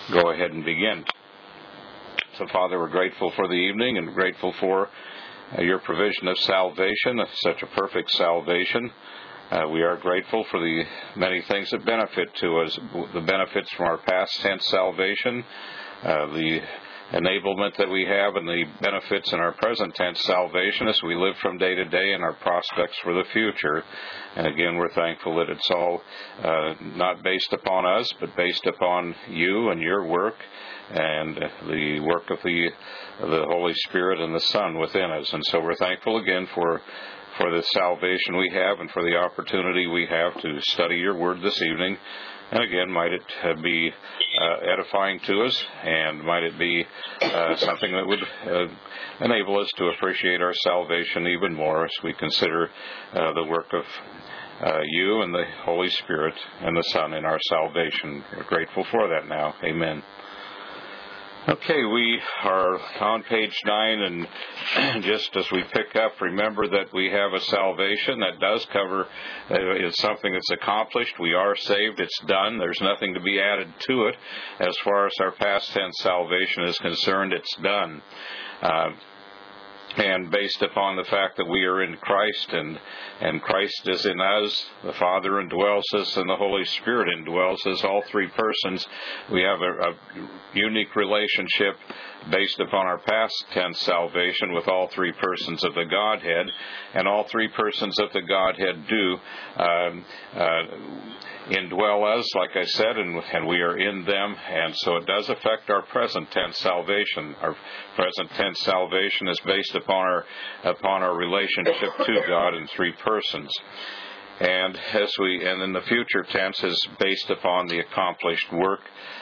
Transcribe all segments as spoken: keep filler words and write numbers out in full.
go ahead and begin. So, Father, we're grateful for the evening and grateful for uh, your provision of salvation, such a perfect salvation. Uh, we are grateful for the many things that benefit to us, the benefits from our past tense salvation, uh, the enablement that we have, and the benefits in our present tense salvation as we live from day to day and our prospects for the future. And again, we're thankful that it's all uh, not based upon us, but based upon you and your work and the work of the, the Holy Spirit and the Son within us. And so we're thankful again for for the salvation we have and for the opportunity we have to study your word this evening. And again, might it uh, be uh, edifying to us, and might it be uh, something that would uh, enable us to appreciate our salvation even more as we consider uh, the work of uh, you and the Holy Spirit and the Son in our salvation. We're grateful for that now. Amen. Okay, we are on page nine, and just as we pick up, remember that we have a salvation that does cover, uh, it's something that's accomplished. We are saved. It's done. There's nothing to be added to it. As far as our past tense salvation is concerned, it's done. Uh, And based upon the fact that we are in Christ, and and Christ is in us, the Father indwells us, and the Holy Spirit indwells us, all three persons, we have a, a unique relationship based upon our past tense salvation with all three persons of the Godhead, and all three persons of the Godhead do um, uh, indwell us, like I said, and, and we are in them, and so it does affect our present tense salvation. Our present tense salvation is based upon our upon our relationship to God in three persons, and as we and in the future tense is based upon the accomplished work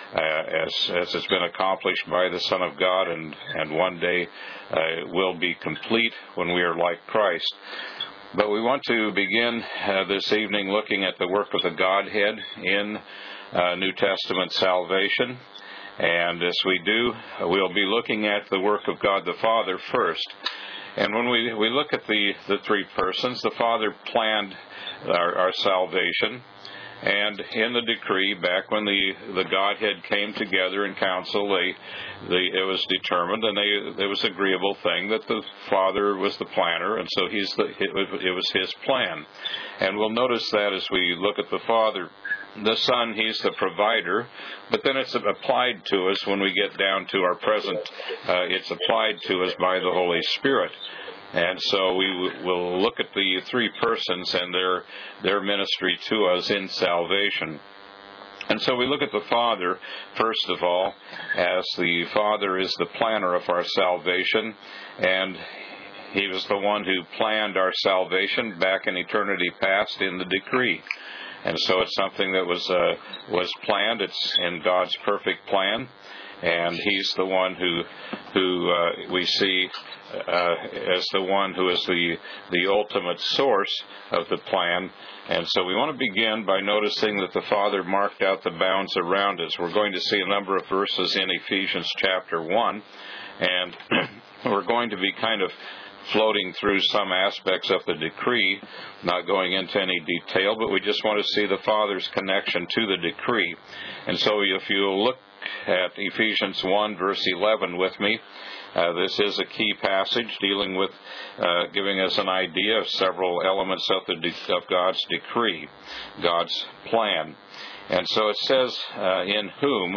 uh, as as it's been accomplished by the Son of God, and and one day uh, will be complete when we are like Christ. But we want to begin uh, this evening looking at the work of the Godhead in uh, New Testament salvation. And as we do, we'll be looking at the work of God the Father first. And when we, we look at the, the three persons, the Father planned our, our salvation. And in the decree, back when the, the Godhead came together in council, they, they, it was determined, and they, it was an agreeable thing that the Father was the planner, and so he's the, it, it was his plan. And we'll notice that as we look at the Father. The Son, he's the provider, but then it's applied to us when we get down to our present. Uh, it's applied to us by the Holy Spirit. And so we will look at the three persons and their their ministry to us in salvation. And so we look at the Father, first of all, as the Father is the planner of our salvation, and he was the one who planned our salvation back in eternity past in the decree. And so it's something that was uh, was planned. It's in God's perfect plan, and he's the one who who uh, we see uh, as the one who is the the ultimate source of the plan. And so we want to begin by noticing that the Father marked out the bounds around us. We're going to see a number of verses in Ephesians chapter one, and we're going to be kind of floating through some aspects of the decree, not going into any detail, but we just want to see the Father's connection to the decree. And so if you look at Ephesians one, verse eleven with me, uh, this is a key passage dealing with uh, giving us an idea of several elements of, the de- of God's decree, God's plan. And so it says, uh, in whom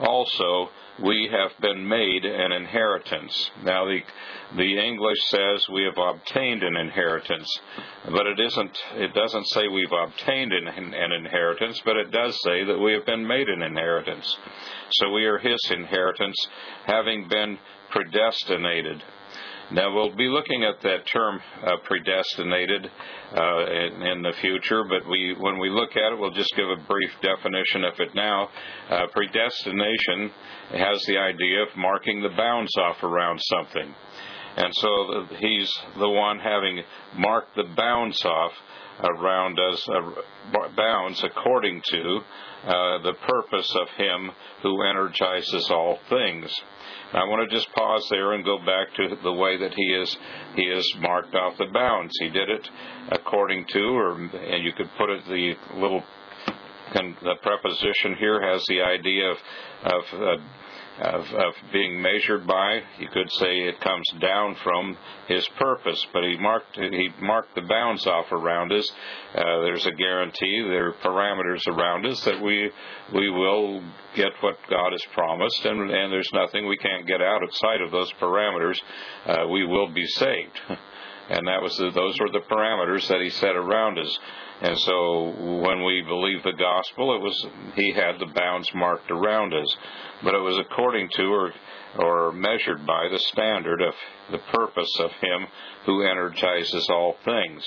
also we have been made an inheritance. Now, the the English says we have obtained an inheritance, but it isn't. It doesn't say we've obtained an, an inheritance, but it does say that we have been made an inheritance. So we are His inheritance, having been predestinated. Now, we'll be looking at that term uh, predestinated uh, in, in the future, but we, when we look at it, we'll just give a brief definition of it now. Uh, predestination has the idea of marking the bounds off around something. And so he's the one having marked the bounds off around us, uh, bounds according to uh, the purpose of Him who energizes all things. I want to just pause there and go back to the way that he is he is marked off the bounds. He did it according to, or and you could put it the little can, the preposition here has the idea of of, uh, of of being measured by. You could say it comes down from his purpose, but he marked he marked the bounds off around us. Uh, there's a guarantee, there are parameters around us that we we will get what God has promised, and and there's nothing we can't get outside of those parameters. Uh, we will be saved. And that was the, those were the parameters that he set around us. And so when we believe the gospel, it was he had the bounds marked around us. But it was according to or, or measured by the standard of the purpose of him who energizes all things.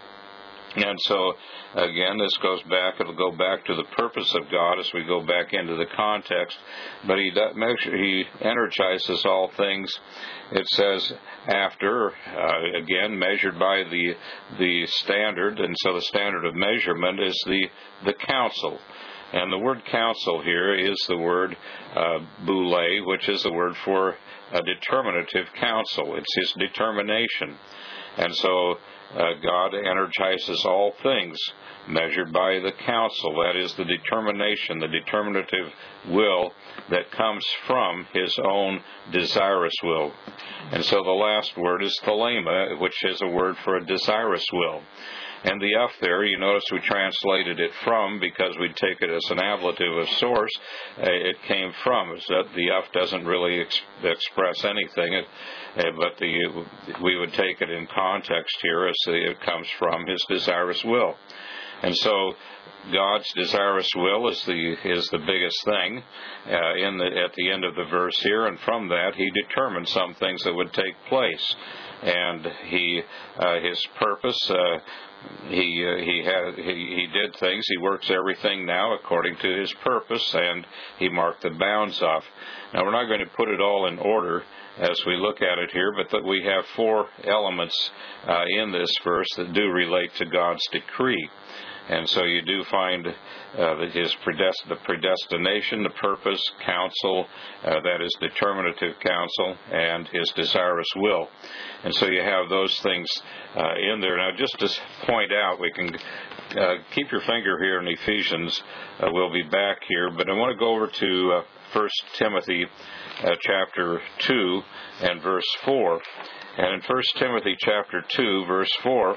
And so, again, this goes back, it'll go back to the purpose of God as we go back into the context. But he measure, he energizes all things, it says, after, uh, again, measured by the the standard. And so the standard of measurement is the, the counsel. And the word counsel here is the word uh, boule, which is the word for a determinative counsel. It's his determination. And so uh, God energizes all things measured by the counsel. That is the determination, the determinative will that comes from his own desirous will. And so the last word is thelema, which is a word for a desirous will. And the F there, you notice we translated it from because we take it as an ablative of source. Uh, it came from. So the F doesn't really ex- express anything, it, uh, but the we would take it in context here as the, it comes from his desirous will. And so God's desirous will is the is the biggest thing uh, in the at the end of the verse here, and from that he determined some things that would take place, and he uh, his purpose. Uh, He uh, he had he, he did things. He works everything now according to his purpose, and he marked the bounds off. Now we're not going to put it all in order as we look at it here, but that we have four elements uh, in this verse that do relate to God's decree. And so you do find uh, that his predest- the predestination, the purpose, counsel, uh, that is determinative counsel, and his desirous will. And so you have those things uh, in there. Now, just to point out, we can uh, keep your finger here in Ephesians. Uh, we'll be back here, but I want to go over to uh, First Timothy uh, chapter two and verse four. And in First Timothy chapter two, verse four,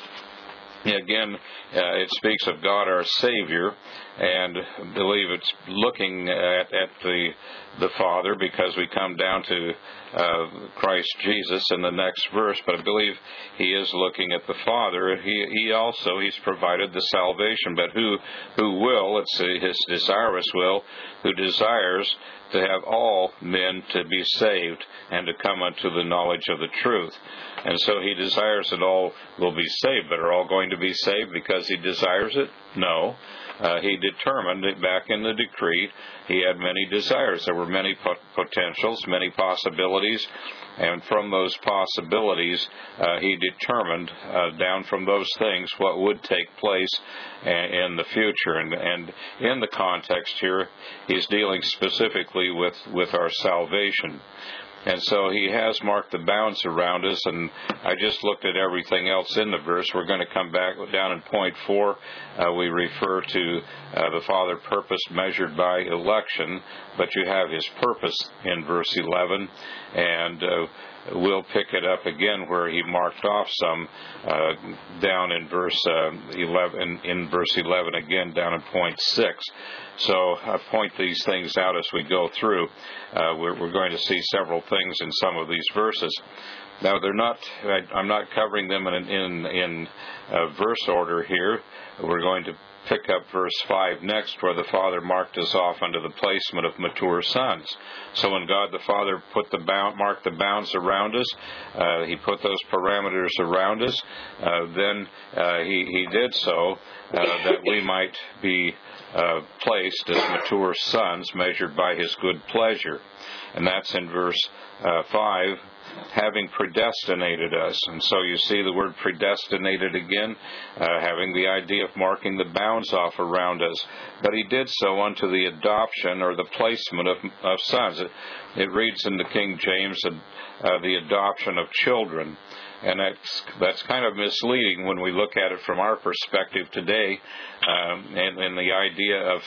again, uh, it speaks of God our Savior, and I believe it's looking at, at the the Father, because we come down to uh, Christ Jesus in the next verse, but I believe he is looking at the Father. He he also, he's provided the salvation, but who who will, it's his desirous will, who desires to have all men to be saved and to come unto the knowledge of the truth. And so he desires that all will be saved, but are all going to be saved because he desires it? No. Uh, he determined it back in the decree. He had many desires. There were many potentials, many possibilities, and from those possibilities, uh, he determined uh, down from those things what would take place in the future. And, and in the context here, he's dealing specifically with, with our salvation. And so he has marked the bounds around us, and I just looked at everything else in the verse. We're going to come back down in point four. Uh, we refer to uh, the Father purpose measured by election, but you have his purpose in verse eleven, and uh, we'll pick it up again where he marked off some uh, down in verse uh, eleven. In verse eleven again, down in point six. So I point these things out as we go through. Uh, we're, we're going to see several things in some of these verses. Now, they're not. I, I'm not covering them in in, in uh, verse order here. We're going to pick up verse five next, where the Father marked us off under the placement of mature sons. So when God the Father put the bound, marked the bounds around us, uh, he put those parameters around us, uh, then uh, he, he did so uh, that we might be uh, placed as mature sons measured by his good pleasure. And that's in verse uh, five, having predestinated us. And so you see the word predestinated again, uh, having the idea of marking the bounds off around us. But he did so unto the adoption or the placement of, of sons. It, it reads in the King James uh, uh, the adoption of children. And that's that's kind of misleading when we look at it from our perspective today, um, and, and the idea of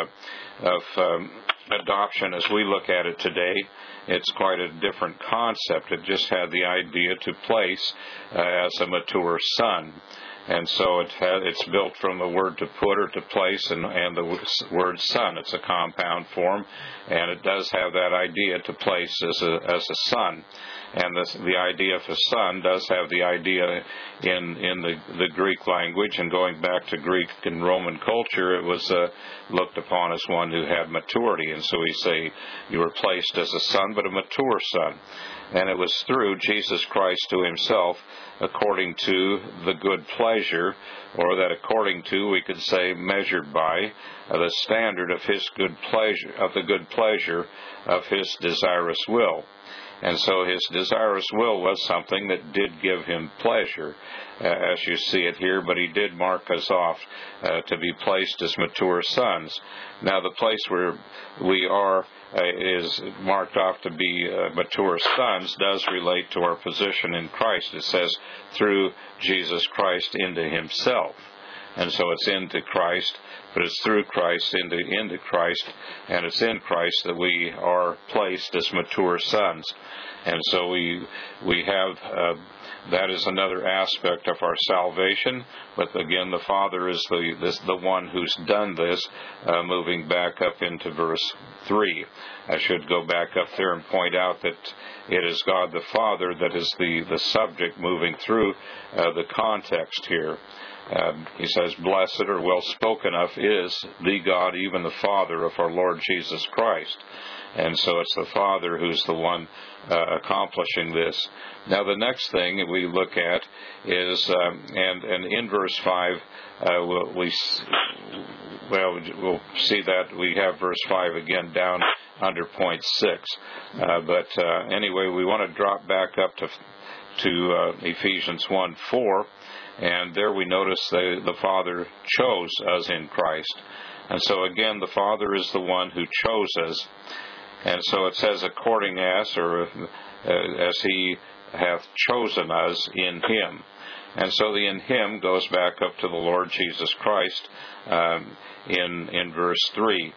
uh, of um, adoption as we look at it today. It's quite a different concept. It just had the idea to place uh, as a mature son. And so it had, it's built from the word to put or to place and, and the word son. It's a compound form, and it does have that idea to place as a, as a son. And the, the idea of a son does have the idea in, in the, the Greek language, and going back to Greek and Roman culture, it was uh, looked upon as one who had maturity. And so we say you were placed as a son, but a mature son. And it was through Jesus Christ to himself, according to the good pleasure, or that according to, we could say, measured by uh, the standard of his good pleasure, of the good pleasure of his desirous will. And so his desirous will was something that did give him pleasure, uh, as you see it here, but he did mark us off uh, to be placed as mature sons. Now, the place where we are uh, is marked off to be uh, mature sons does relate to our position in Christ. It says, through Jesus Christ into himself. And so it's into Christ, but it's through Christ into, into Christ, and it's in Christ that we are placed as mature sons. And so we we have, uh, that is another aspect of our salvation, but again, the Father is the, this, the one who's done this, uh, moving back up into verse three. I should go back up there and point out that it is God the Father that is the, the subject moving through uh, the context here. Uh, he says, blessed or well spoken of is the God, even the Father of our Lord Jesus Christ. And so it's the Father who's the one uh, accomplishing this. Now the next thing we look at is, um, and, and in verse five, uh, we'll, we, well, we'll see that we have verse five again down under point six. Uh, but uh, anyway, we want to drop back up to, to uh, Ephesians one four. And there we notice the, the Father chose us in Christ. And so again, the Father is the one who chose us. And so it says, according as, or uh, as he hath chosen us in him. And so the in him goes back up to the Lord Jesus Christ um, in, in verse three.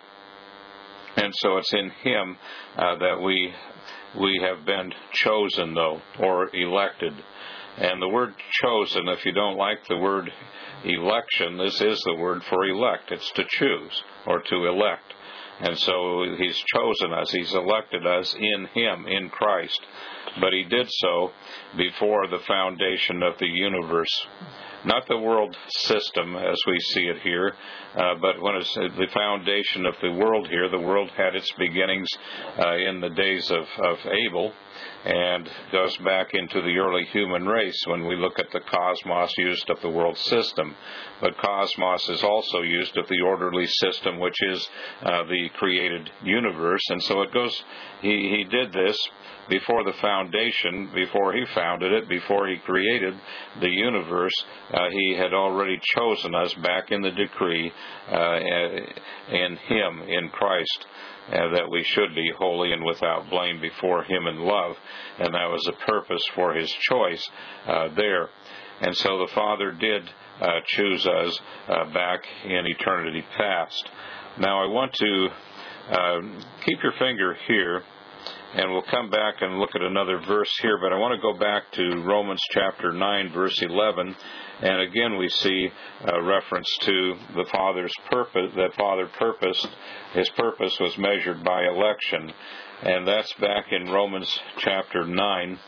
And so it's in him uh, that we, we have been chosen, though, or elected. And the word chosen, if you don't like the word election, this is the word for elect. It's to choose or to elect. And so he's chosen us. He's elected us in him, in Christ. But he did so before the foundation of the universe. Not the world system as we see it here, uh, but when it's the foundation of the world here, the world had its beginnings uh, in the days of, of Abel, and goes back into the early human race when we look at the cosmos used of the world system. But cosmos is also used of the orderly system, which is uh, the created universe. And so it goes, he, he did this before the foundation, before he founded it, before he created the universe. Uh, he had already chosen us back in the decree uh, in him, in Christ, uh, that we should be holy and without blame before him in love. And that was a purpose for his choice uh, there. And so the Father did uh, choose us uh, back in eternity past. Now I want to uh, keep your finger here, and we'll come back and look at another verse here, but I want to go back to Romans chapter nine, verse eleven, and again we see a reference to the Father's purpose, that Father purposed, his purpose was measured by election, and that's back in Romans chapter nine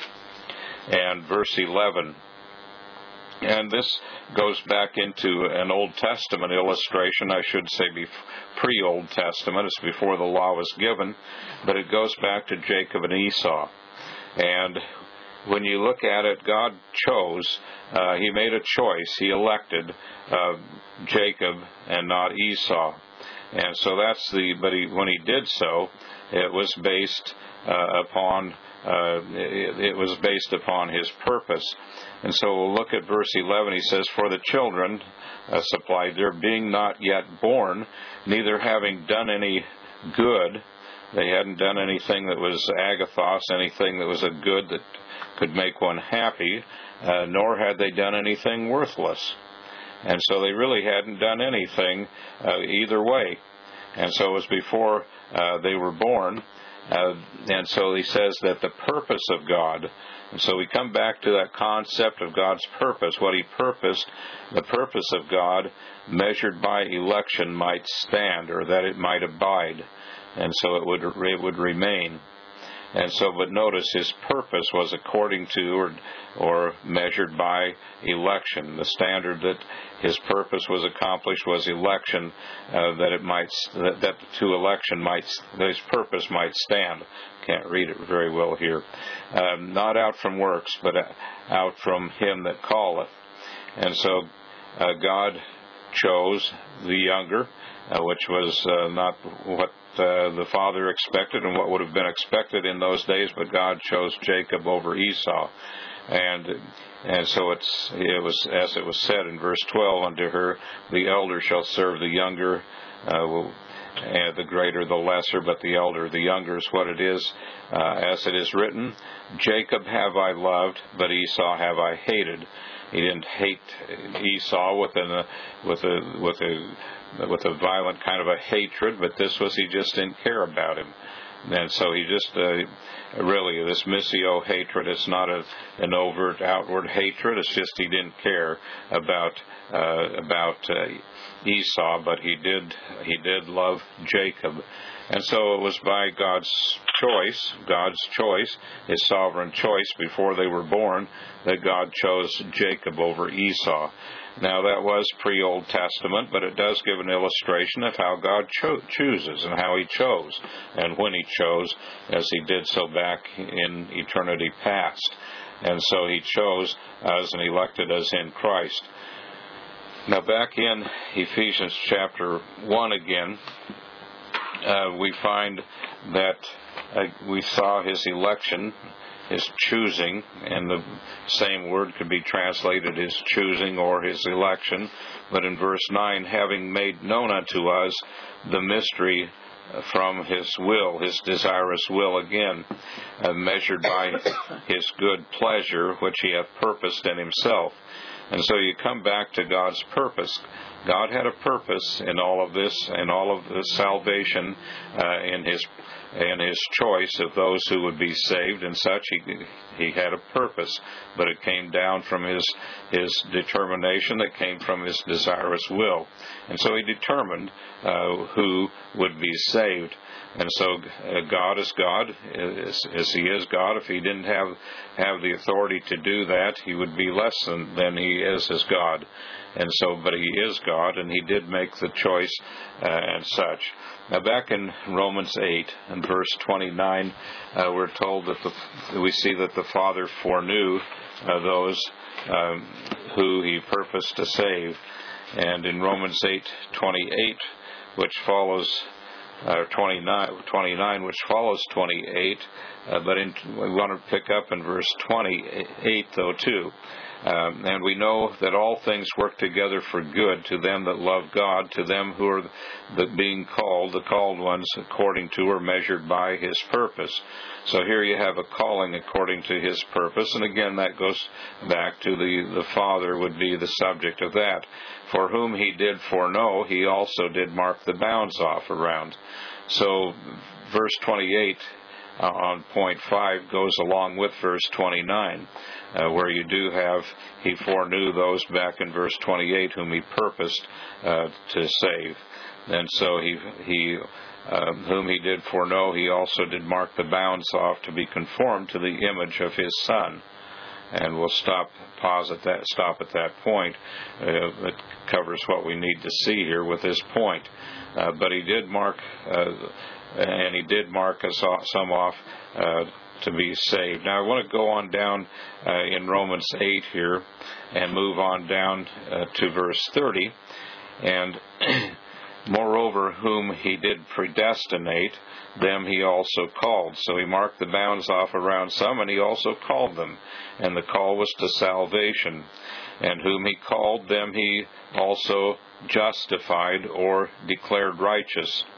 and verse eleven. And this goes back into an Old Testament illustration, I should say pre-Old Testament. It's before the law was given, but it goes back to Jacob and Esau. And when you look at it, God chose, uh, he made a choice. He elected uh, Jacob and not Esau. And so that's the, but he, when he did so, it was based uh, upon Uh, it, it was based upon his purpose. And so we'll look at verse eleven. He says, for the children uh, supplied there, being not yet born, neither having done any good, They hadn't done anything that was agathos, anything that was a good that could make one happy, uh, nor had they done anything worthless. And so they really hadn't done anything uh, either way. And so it was before uh, they were born. Uh, and so he says that the purpose of God, and so we come back to that concept of God's purpose, what He purposed, the purpose of God measured by election might stand, or that it might abide, and so it would it would remain. And so, but notice His purpose was according to or, or measured by election. The standard that His purpose was accomplished was election, uh, that it might that, that to election might that His purpose might stand. Can't read it very well here. Um, not out from works, but out from Him that calleth. And so, uh, God chose the younger, uh, which was uh, not what Uh, the father expected and what would have been expected in those days, but God chose Jacob over Esau, and and so it's it was as it was said in verse twelve, unto her the elder shall serve the younger, uh, will, and the greater the lesser, but the elder the younger is what it is, uh, as it is written, Jacob have I loved, but Esau have I hated. He didn't hate Esau with a with a with a with a violent kind of a hatred, but this was he just didn't care about him. And so he just uh, really, this missio hatred, it's not a, an overt outward hatred, it's just he didn't care about uh, about uh, Esau, but he did he did love Jacob. And so it was by God's choice, God's choice, His sovereign choice before they were born, that God chose Jacob over Esau. Now that was pre-Old Testament, but it does give an illustration of how God cho- chooses and how He chose and when He chose, as He did so back in eternity past. And so He chose us and elected us in Christ. Now back in Ephesians chapter one again, Uh, we find that uh, we saw His election, His choosing, and the same word could be translated His choosing or His election. But in verse nine, having made known unto us the mystery from His will, His desirous will again, uh, measured by His good pleasure, which He hath purposed in Himself. And so you come back to God's purpose. God had a purpose in all of this, in all of the salvation, uh, in His in His choice of those who would be saved and such. He He had a purpose, but it came down from His His determination, that came from His desirous will. And so He determined uh, who would be saved. And so uh, God is God, as, as He is God. If He didn't have have the authority to do that, He would be less than, than He is as God. And so, but He is God, and He did make the choice uh, and such. Now, back in Romans eight and verse twenty-nine, uh, we're told that the, we see that the Father foreknew uh, those um, who He purposed to save. And in Romans eight twenty-eight, which follows Uh, twenty-nine, twenty-nine, which follows twenty-eight, uh, but in, we want to pick up in verse twenty-eight, though, too. Um, and we know that all things work together for good to them that love God, to them who are the being called, the called ones, according to or measured by His purpose. So here you have a calling according to His purpose, and again that goes back to the, the Father would be the subject of that. For whom He did foreknow, He also did mark the bounds off around. So verse twenty-eight uh, on point five goes along with verse twenty-nine, uh, where you do have He foreknew those back in verse twenty-eight whom He purposed uh, to save. And so He He uh, whom He did foreknow, He also did mark the bounds off to be conformed to the image of His Son. And we'll stop, pause at that, stop at that point. Uh, it covers what we need to see here with this point. Uh, but He did mark, uh, and He did mark us off, some off uh, to be saved. Now I want to go on down uh, in Romans eight here and move on down uh, to verse thirty. And moreover, whom He did predestinate, them He also called. So He marked the bounds off around some, and He also called them. And the call was to salvation. And whom He called, them He also justified or declared righteous.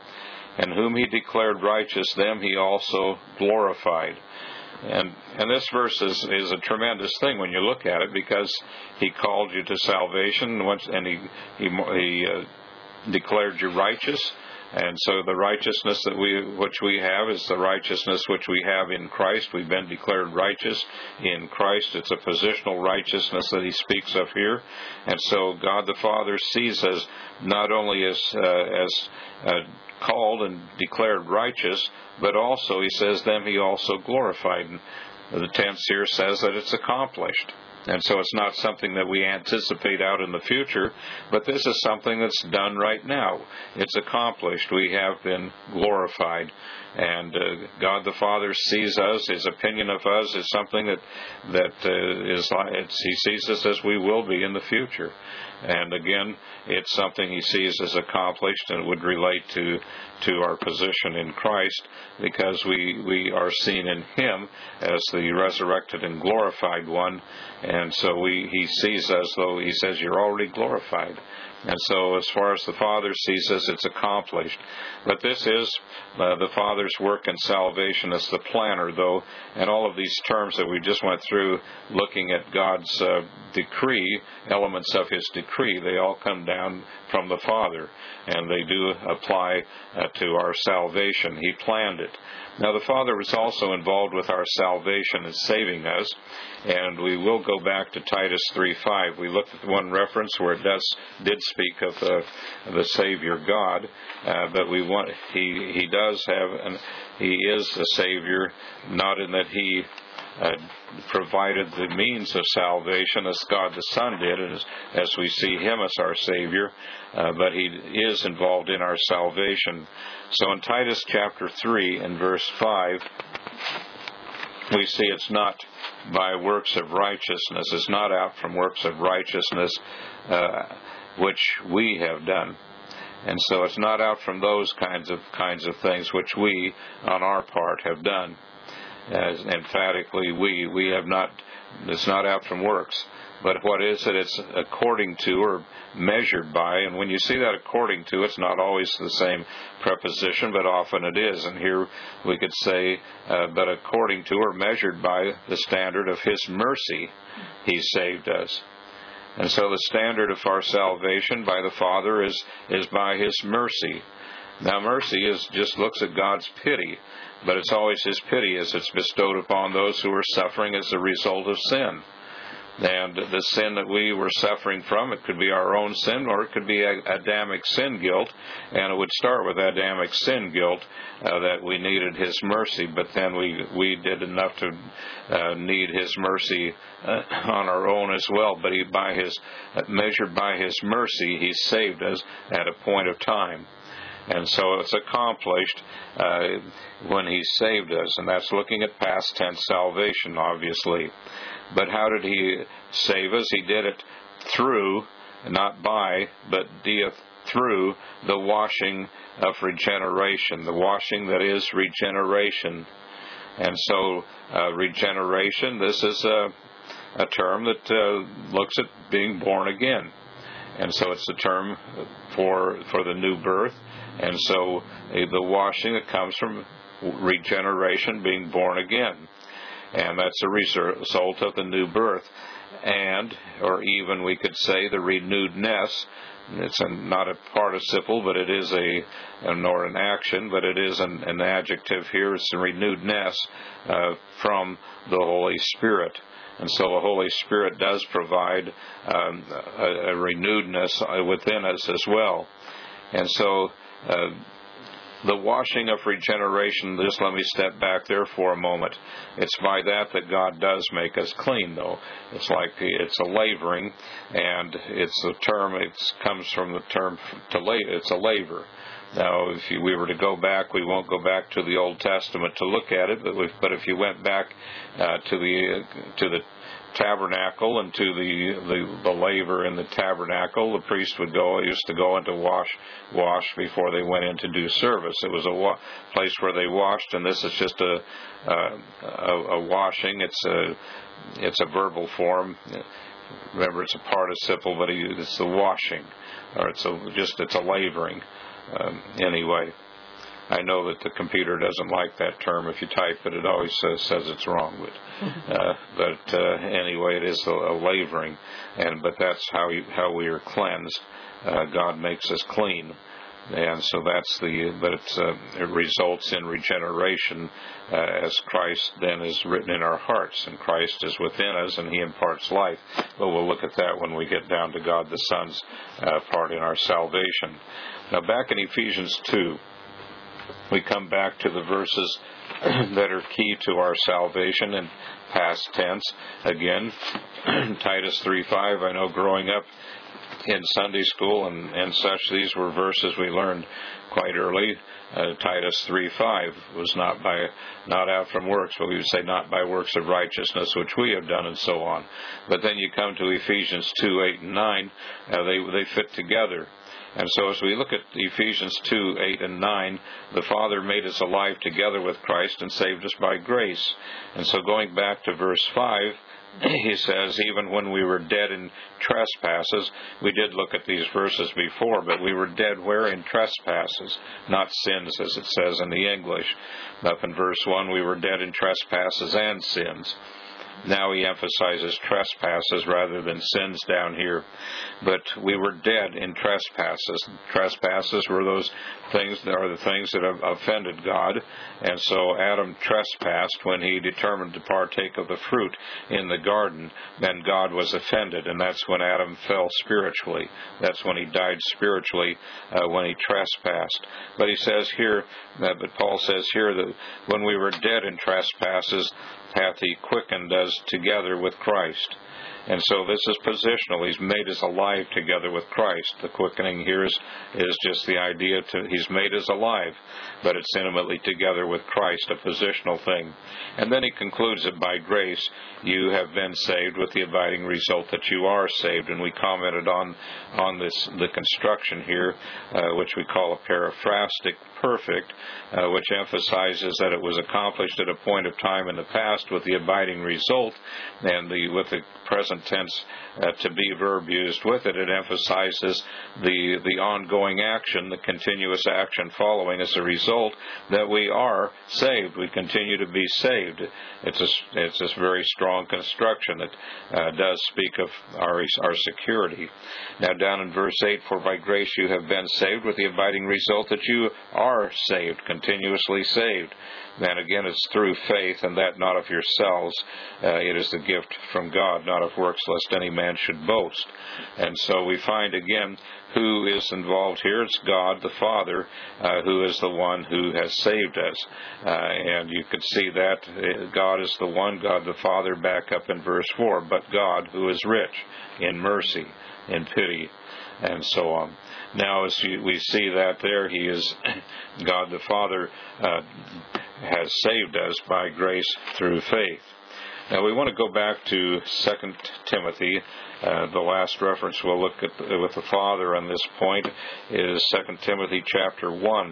And whom he declared righteous, them he also glorified. And and this verse is, is a tremendous thing when you look at it, because he called you to salvation, and he he, he uh, declared you righteous. And so the righteousness that we which we have is the righteousness which we have in Christ. We've been declared righteous in Christ. It's a positional righteousness that he speaks of here. And so God the Father sees us not only as uh, as uh, called and declared righteous, but also, he says, them he also glorified. And the tense here says that it's accomplished. And so it's not something that we anticipate out in the future, but this is something that's done right now. It's accomplished. We have been glorified. And uh, God the Father sees us. His opinion of us is something that that uh, is it's, he sees us as we will be in the future. And again, it's something he sees as accomplished, and would relate to to our position in Christ, because we we are seen in him as the resurrected and glorified one. And so we he sees us, though he says you're already glorified. And so as far as the Father sees us, it's accomplished. But this is uh, the Father's work in salvation as the planner, though, and all of these terms that we just went through, looking at God's uh, decree, elements of his decree, they all come down from the Father, and they do apply uh, to our salvation. He planned it. Now, the Father was also involved with our salvation and saving us, and we will go back to Titus three five. We looked at one reference where it does did speak of the, the Savior God, uh, but we want he he does have, and he is a Savior, not in that he Uh, provided the means of salvation as God the Son did, as, as we see him as our Savior, uh, but he is involved in our salvation. So in Titus chapter three and verse five, we see it's not by works of righteousness, it's not out from works of righteousness uh, which we have done. And so it's not out from those kinds of kinds of things which we, on our part, have done. As emphatically, we we have not. It's not out from works, but what is it? It's according to, or measured by. And when you see that according to, it's not always the same preposition, but often it is. And here we could say, uh, but according to, or measured by the standard of his mercy, he saved us. And so the standard of our salvation by the Father is is by his mercy. Now, mercy is just looks at God's pity, but it's always his pity as it's bestowed upon those who are suffering as a result of sin. And the sin that we were suffering from, it could be our own sin, or it could be Adamic sin guilt, and it would start with Adamic sin guilt, uh, that we needed his mercy, but then we, we did enough to uh, need his mercy uh, on our own as well. But he, by his, uh, measured by his mercy, he saved us at a point of time. And so it's accomplished uh, when he saved us, and that's looking at past tense salvation, obviously. But how did he save us? He did it through, not by, but deeth through the washing of regeneration, the washing that is regeneration. And so uh, regeneration, this is a, a term that uh, looks at being born again. And so it's a term for for the new birth. And so uh, the washing that comes from regeneration, being born again. And that's a result of the new birth. And, or even we could say, the renewedness. It's a, not a participle, but it is a, nor an action, but it is an, an adjective here. It's the renewedness uh, from the Holy Spirit. And so the Holy Spirit does provide um, a, a renewedness within us as well. And so uh, the washing of regeneration, just let me step back there for a moment. It's by that that God does make us clean, though. It's like it's a lavering, and it's a term, it comes from the term to la- it's a laver. Now, if you, we were to go back, we won't go back to the Old Testament to look at it, but, we, but if you went back uh, to the uh, to the tabernacle and to the, the the laver in the tabernacle, the priest would go used to go in to wash wash before they went in to do service. It was a wa- place where they washed, and this is just a uh, a, a washing. It's a it's a verbal form. Remember, it's a participle, but it's the washing, or it's a, just it's a lavering. Um, anyway, I know that the computer doesn't like that term. If you type it, it always says, says it's wrong. But, uh, but uh, anyway, it is a, a lavering, and but that's how you, how we are cleansed. Uh, God makes us clean. And so that's the, but it's, uh, it results in regeneration uh, as Christ then is written in our hearts, and Christ is within us, and He imparts life. But we'll look at that when we get down to God the Son's uh, part in our salvation. Now back in Ephesians two, we come back to the verses that are key to our salvation in past tense. Again, Titus three five, I know growing up in Sunday school and, and such, these were verses we learned quite early. Uh, Titus three five was not by not out from works, but we would say not by works of righteousness which we have done, and so on. But then you come to Ephesians two eight and nine, uh, they they fit together. And so as we look at Ephesians two eight and nine, the Father made us alive together with Christ and saved us by grace. And so going back to verse five, he says, even when we were dead in trespasses, we did look at these verses before, but we were dead where? In trespasses, not sins, as it says in the English. Up in verse one, we were dead in trespasses and sins. Now he emphasizes trespasses rather than sins down here. But we were dead in trespasses. Trespasses were those things that are the things that have offended God. And so Adam trespassed when he determined to partake of the fruit in the garden. Then God was offended, and that's when Adam fell spiritually. That's when he died spiritually, uh, when he trespassed. But he says here, uh, but Paul says here that when we were dead in trespasses, hath he quickened us together with Christ. And so this is positional. He's made us alive together with Christ. The quickening here is, is just the idea to He's made us alive, but it's intimately together with Christ, a positional thing. And then he concludes that by grace you have been saved, with the abiding result that you are saved. And we commented on on this the construction here, uh, which we call a paraphrastic perfect, uh, which emphasizes that it was accomplished at a point of time in the past with the abiding result, and the with the present tense uh, to be verb used with it, it emphasizes the the ongoing action, the continuous action following as a result, that we are saved. We continue to be saved. It's a, it's a very strong construction that uh, does speak of our, our security. Now down in verse eight, for by grace you have been saved, with the abiding result that you are saved, continuously saved. Then again, it's through faith, and that not of yourselves. Uh, it is the gift from God, not of works, lest any man should boast. And so we find again who is involved here. It's God the Father, uh, who is the one who has saved us. Uh, and you could see that God is the one, God the Father, back up in verse four, but God who is rich in mercy, in pity, and so on. Now, as we see that there, He is, God the Father uh, has saved us by grace through faith. Now, we want to go back to Second Timothy. Uh, the last reference we'll look at with the Father on this point is Second Timothy chapter one.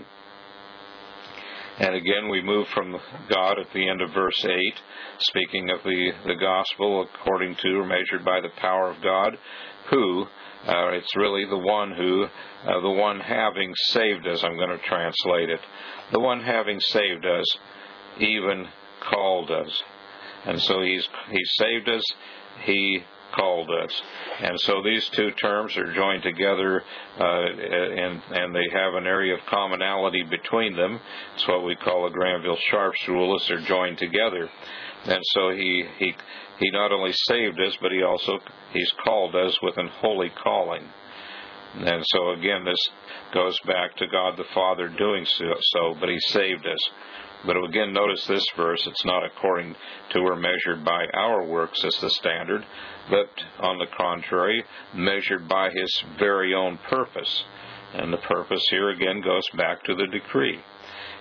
And again, we move from God at the end of verse eight, speaking of the, the gospel according to or measured by the power of God, who, uh, it's really the one who, uh, the one having saved us, I'm going to translate it, the one having saved us, even called us. And so He's He saved us, He called us. And so these two terms are joined together, uh, and, and they have an area of commonality between them. It's what we call a Granville-Sharp's rule, as they're joined together. And so he, he, he not only saved us, but he also, He's called us with an holy calling. And so again, this goes back to God the Father doing so, but He saved us. But again, notice this verse, it's not according to or measured by our works as the standard, but on the contrary, measured by His very own purpose. And the purpose here again goes back to the decree.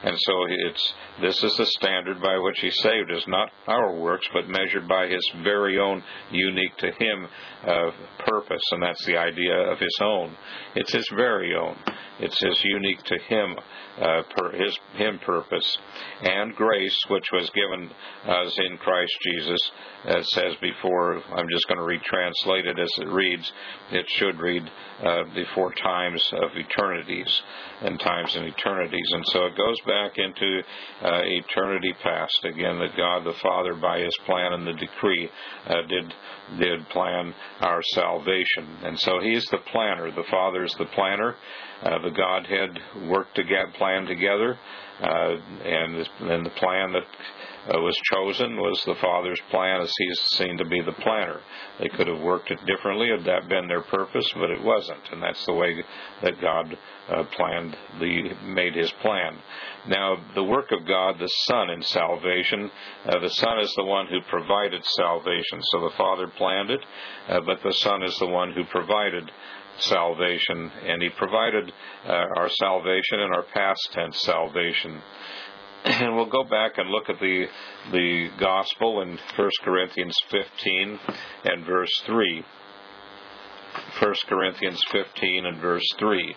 And so it's this is the standard by which He saved us, not our works, but measured by His very own, unique to Him uh, purpose, and that's the idea of His own. It's His very own. It's His unique to Him, uh, per His Him purpose. And grace, which was given us in Christ Jesus, as says before, I'm just going to retranslate it as it reads. It should read uh, before times of eternities, and times and eternities. And so it goes back into uh, eternity past, again, that God the Father, by His plan and the decree, uh, did did plan our salvation. And so He's the planner. The Father is the planner. Uh, the Godhead worked to get plan together, uh, and then the plan that uh, was chosen was the Father's plan, as He's seen to be the planner. They could have worked it differently had that been their purpose, but it wasn't, and that's the way that God uh, planned, the made His plan. Now, the work of God, the Son in salvation, uh, the Son is the one who provided salvation. So the Father planned it, uh, but the Son is the one who provided salvation, and He provided uh, our salvation and our past tense salvation. And we'll go back and look at the the gospel in First Corinthians fifteen and verse three. First Corinthians fifteen and verse three.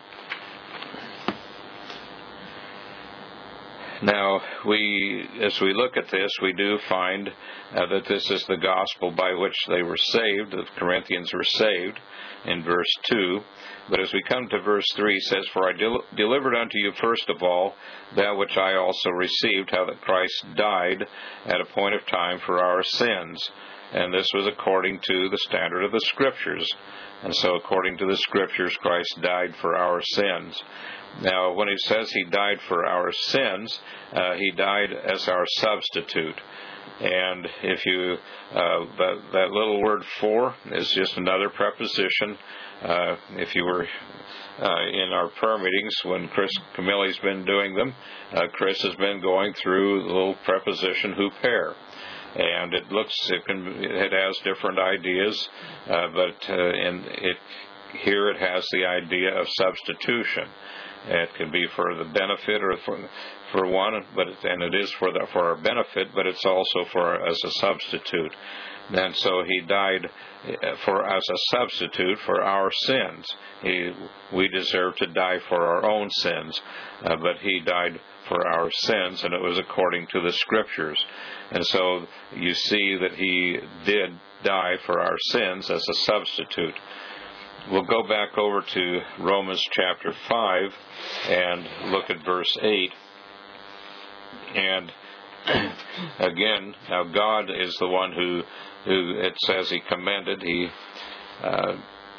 Now, we, as we look at this, we do find uh, that this is the gospel by which they were saved, the Corinthians were saved, in verse two. But as we come to verse three, it says, For I del- delivered unto you first of all that which I also received, how that Christ died at a point of time for our sins. And this was according to the standard of the Scriptures. And so according to the Scriptures, Christ died for our sins. Now, when He says He died for our sins, uh, He died as our substitute. And if you, uh, that, that little word for is just another preposition. Uh, if you were uh, in our prayer meetings when Chris Camille's been doing them, uh, Chris has been going through the little preposition huper. And it looks, it can, it has different ideas, uh, but uh, in it, here it has the idea of substitution. It can be for the benefit or for for one, but and it is for the, for our benefit, but it's also for as a substitute. And so He died for as a substitute for our sins. He, we deserve to die for our own sins, uh, but He died for our sins, and it was according to the Scriptures. And so you see that He did die for our sins as a substitute. We'll go back over to Romans chapter five and look at verse eight. And again, now God is the one who, who it says He commended. He, uh,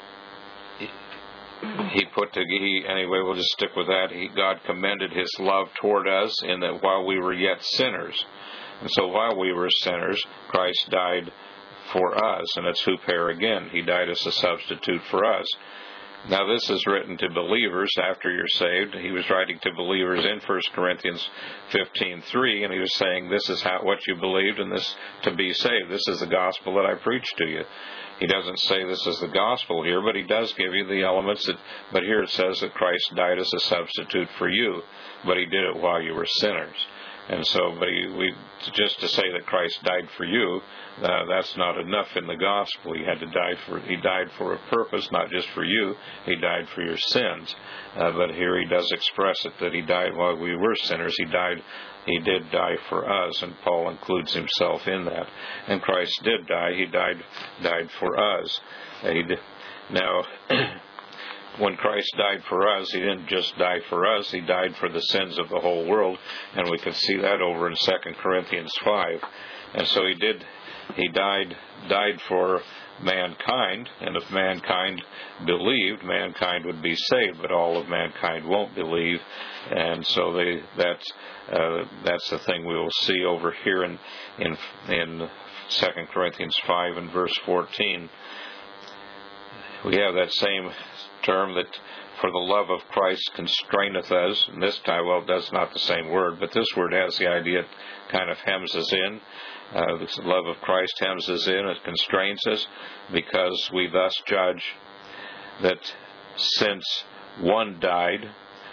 he put to he anyway. We'll just stick with that. He God commended His love toward us in that while we were yet sinners, and so while we were sinners, Christ died for us, and it's huper again. He died as a substitute for us. Now, this is written to believers after you're saved. He was writing to believers in First Corinthians fifteen three, and he was saying, this is how, what you believed, and this to be saved. This is the gospel that I preached to you. He doesn't say this is the gospel here, but he does give you the elements. That, but here it says that Christ died as a substitute for you, but He did it while you were sinners. And so, but he, we, just to say that Christ died for you, uh, that's not enough in the gospel. He had to die for, He died for a purpose, not just for you. He died for your sins. Uh, but here He does express it, that He died while we were sinners. He died, He did die for us, and Paul includes himself in that. And Christ did die. He died, died for us. Uh, he did, now, when Christ died for us, He didn't just die for us, He died for the sins of the whole world, and we can see that over in Second Corinthians five. And so He did, He died, died for mankind, and if mankind believed, mankind would be saved, but all of mankind won't believe, and so they, that's, uh, that's the thing we will see over here in, in, in Second Corinthians five and verse fourteen. We have that same term that for the love of Christ constraineth us, and this time, well, that's not the same word, but this word has the idea, it kind of hems us in. Uh, the love of Christ hems us in, it constrains us, because we thus judge that since one died,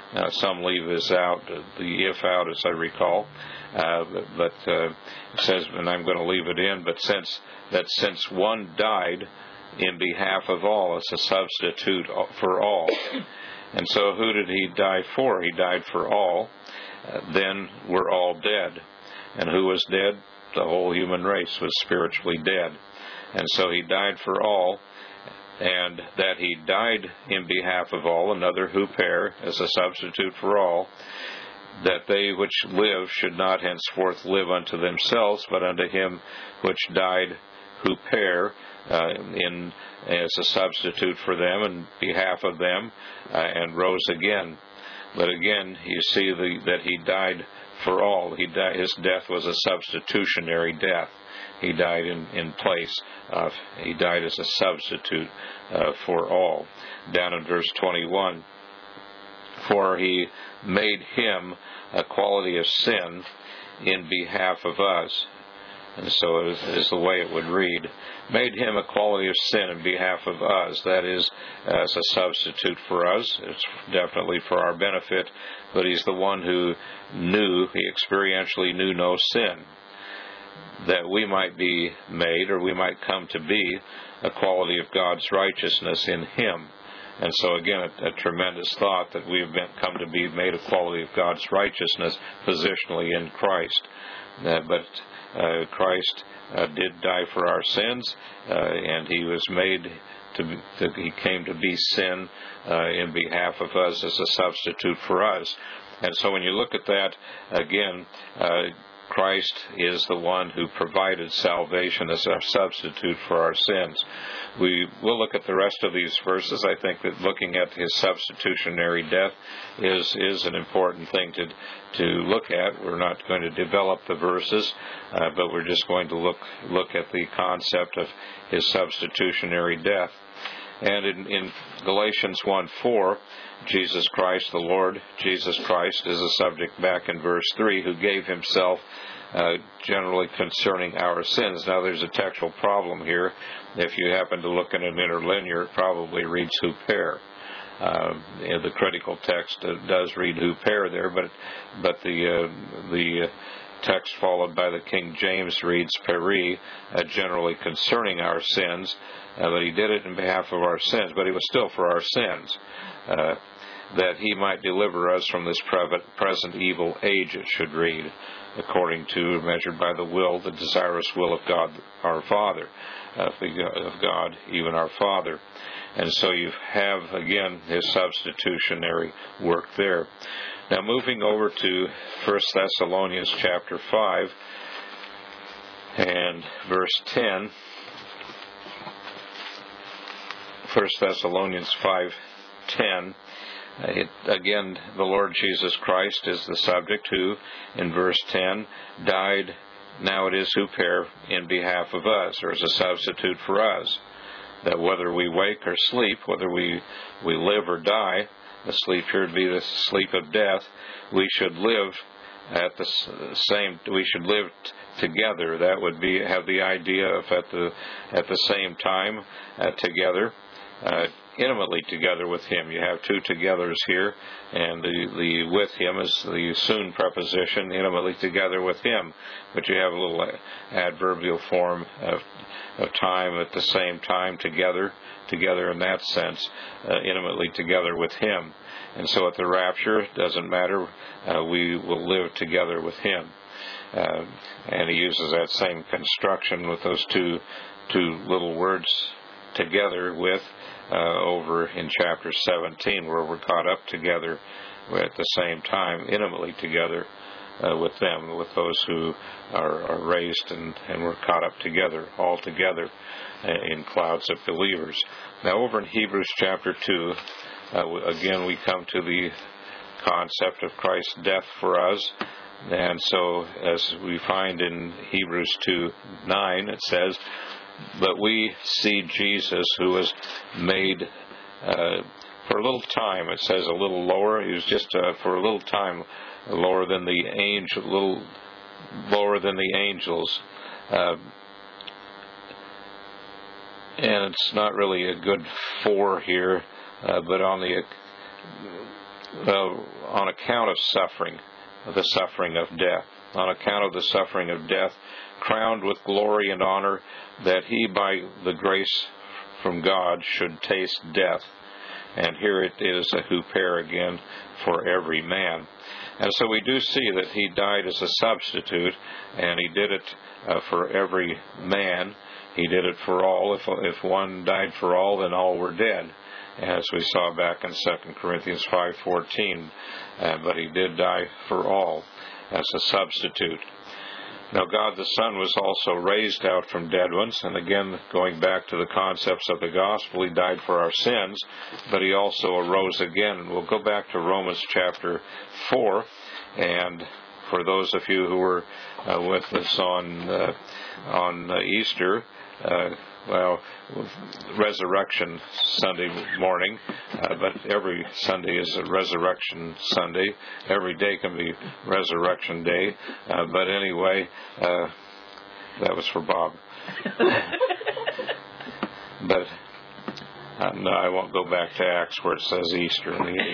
Uh, some leave this out, uh, the if out, as I recall. Uh, but uh, it says, and I'm going to leave it in, but since that since one died in behalf of all as a substitute for all. And so who did he die for? He died for all. Uh, then we're all dead. And who was dead? The whole human race was spiritually dead. And so he died for all, and that he died in behalf of all, another huper, as a substitute for all, that they which live should not henceforth live unto themselves, but unto him which died huper, uh, in as a substitute for them, in behalf of them, uh, and rose again. But again, you see the, that he died for all. He died, his death was a substitutionary death. He died in, in place of, he died as a substitute uh, for all. Down in verse twenty-one, for he made him a quality of sin in behalf of us. And so it is the way it would read. Made him a quality of sin in behalf of us. That is, as a substitute for us. It's definitely for our benefit. But he's the one who knew, he experientially knew no sin. That we might be made, or we might come to be, a quality of God's righteousness in him. And so again, a, a tremendous thought that we have been, come to be made a quality of God's righteousness positionally in Christ. Uh, but uh, Christ uh, did die for our sins, uh, and he was made to, be, to he came to be sin uh, in behalf of us as a substitute for us. And so when you look at that again, uh, Christ is the one who provided salvation as our substitute for our sins. We will look at the rest of these verses. I think that looking at his substitutionary death is is an important thing to to look at. We're not going to develop the verses, uh, but we're just going to look look at the concept of his substitutionary death. And in, in Galatians one four, Jesus Christ, the Lord Jesus Christ, is a subject back in verse three, who gave himself uh, generally concerning our sins. Now there's a textual problem here. If you happen to look in an interlinear, it probably reads huper. Uh, the critical text uh, does read huper there, but but the uh, the uh, text followed by the King James reads peri, uh, generally concerning our sins. Uh, but he did it in behalf of our sins, but it was still for our sins, uh, that he might deliver us from this present evil age, it should read, according to, measured by the will, the desirous will of God our Father, uh, of God, even our Father. And so you have, again, his substitutionary work there. Now moving over to First Thessalonians chapter five and verse ten. First Thessalonians five ten. It, again, the Lord Jesus Christ is the subject, who, in verse ten, died, now it is huper, in behalf of us, or as a substitute for us. That whether we wake or sleep, whether we, we live or die, the sleep here would be the sleep of death, we should live at the same, we should live t- together. That would be, have the idea of at the, at the same time, uh, together. Uh, intimately together with him. You have two togethers here, and the, the with him is the soon preposition, intimately together with him. But you have a little adverbial form of, of time at the same time, together, together in that sense, uh, intimately together with him. And so at the rapture, it doesn't matter, uh, we will live together with him. Uh, and he uses that same construction with those two, two little words, together with, Uh, over in chapter seventeen, where we're caught up together at the same time, intimately together uh, with them, with those who are, are raised and, and we're caught up together, all together uh, in clouds of believers. Now over in Hebrews chapter two, uh, again we come to the concept of Christ's death for us. And so as we find in Hebrews two nine, it says, but we see Jesus, who was made uh, for a little time. It says a little lower. He was just uh, for a little time lower than the angel, little lower than the angels. Uh, and it's not really a good for here, uh, but on the uh, on account of suffering, the suffering of death, on account of the suffering of death, crowned with glory and honor, that he by the grace from God should taste death. And here it is a huper again, for every man. And so we do see that he died as a substitute, and he did it uh, for every man. He did it for all. If, if one died for all, then all were dead, as we saw back in Second Corinthians five fourteen. Uh, but he did die for all as a substitute. Now God the Son was also raised out from dead ones, and again, going back to the concepts of the gospel, he died for our sins, but he also arose again. And we'll go back to Romans chapter four, and for those of you who were uh, with us on uh, on uh, Easter, uh, well, Resurrection Sunday morning, uh, but every Sunday is a Resurrection Sunday. Every day can be Resurrection Day. Uh, but anyway, uh, that was for Bob. But uh, no, I won't go back to Acts where it says Easter.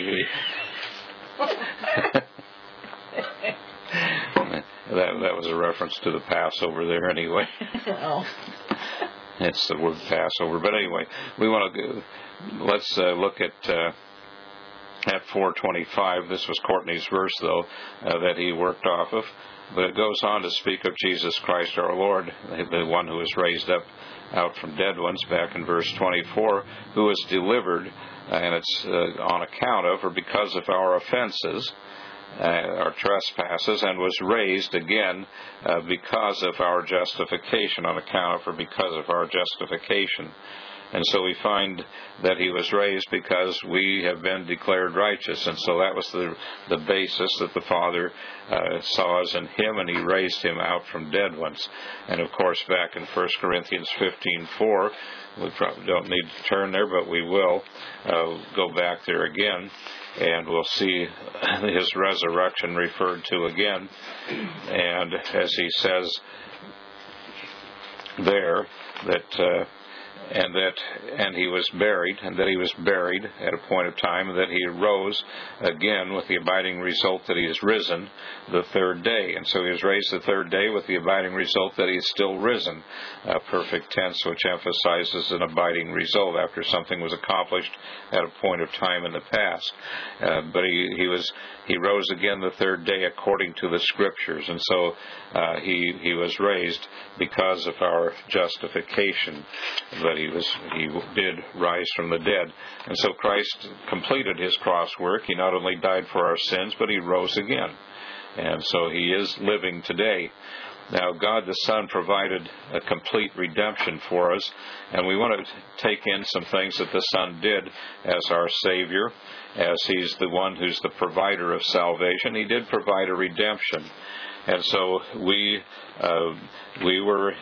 that that was a reference to the Passover there, anyway. Oh. It's the word Passover. But anyway, we want to go, let's uh, look at uh, at four twenty-five. This was Courtney's verse, though, uh, that he worked off of. But it goes on to speak of Jesus Christ our Lord, the one who was raised up out from dead ones, back in verse twenty-four, who was delivered, uh, and it's uh, on account of or because of our offenses, Uh, our trespasses, and was raised again uh, because of our justification, on account of or because of our justification. And so we find that he was raised because we have been declared righteous, and so that was the the basis that the Father uh, saw us in him, and he raised him out from dead ones. And of course, back in First Corinthians fifteen four, we probably don't need to turn there, but we will uh, go back there again, and we'll see his resurrection referred to again. And as he says there, that uh, and that and he was buried, and that he was buried at a point of time, and that he arose again with the abiding result that he is risen the third day. And so he was raised the third day with the abiding result that he is still risen, a perfect tense which emphasizes an abiding result after something was accomplished at a point of time in the past. Uh, but he, he was he rose again the third day according to the Scriptures, and so uh, he he was raised because of our justification. But he was he did rise from the dead. And so Christ completed his cross work. He not only died for our sins, but he rose again. And so he is living today. Now, God the Son provided a complete redemption for us, and we want to take in some things that the Son did as our Savior, as he's the one who's the provider of salvation. He did provide a redemption. And so we uh, we were...